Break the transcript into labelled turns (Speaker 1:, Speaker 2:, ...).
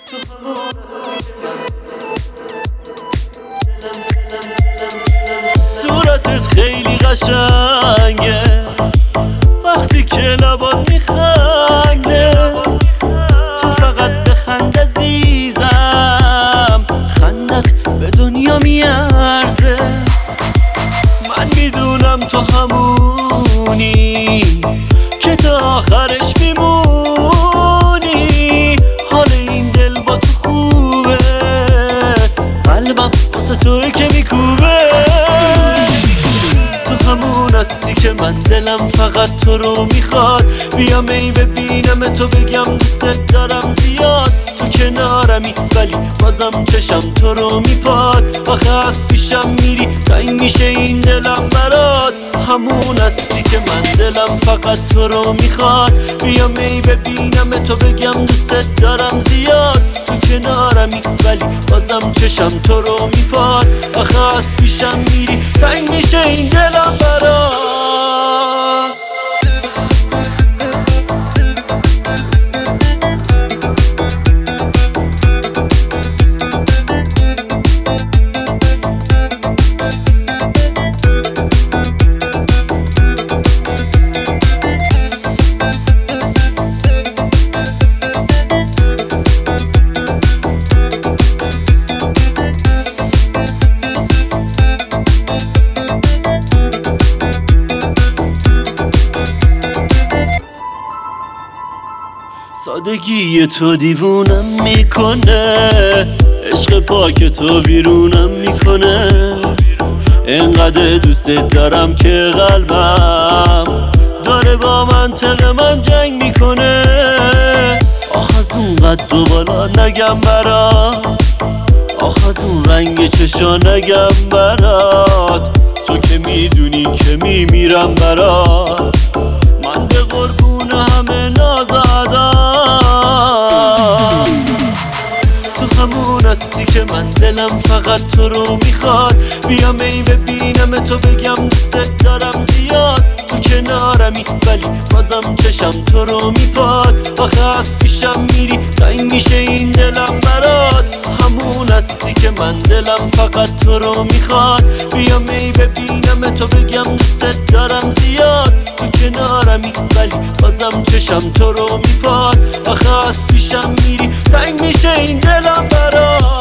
Speaker 1: صورتت خیلی قشنگه وقتی که لبات میخنده، تو فقط بخند عزیزم، خندت به دنیا میارزه. من میدونم تو همونی که تا آخرش میمونی، حال این دل با تو خوبه، قلبم واسه توی که میکوبه. تو همون هستی که من دلم فقط تو رو میخواد، بیام ای ببینم تو بگم دوست دارم زیاد. تو کنارمی ولی بازم چشم تو رو میپاد، آخه از پیشم میری تنگ میشه این دلم برات. همون هستی که من دلم فقط تو رو میخواد، بیام ای ببینم تو بگم دوست دارم زیاد. تو کنارمی ولی بازم چشم تو رو میپاد، آخه از پیشم میری تنگ میشه این دلم برات. سادگی تو دیوونم میکنه، عشق پاک تو بیرونم میکنه. انقدر دوست دارم که قلبم داره با منطق من جنگ میکنه. آخ از اون قد و بالا نگم برات، آخ از اون رنگ چشا نگم برات، تو که میدونی که میمیرم برات. من به قربون همه نازادم، تو همون هستی که من دلم فقط تو رو میخواد، بیام ای ببینم تو بگم دوست دارم زیاد. تو کنارمی ولی بازم چشم تو رو میپاد، آخه از پیشم میری تنگ میشه این دلم برات. همون هستی که من دلم فقط تو رو میخواد، بیام ای ببینم تو بگم دوست دارم زیاد. تو کنارمی ولی بازم چشم تو رو میپاد، آخه از پیشم میری تنگ میشه این دلم برات.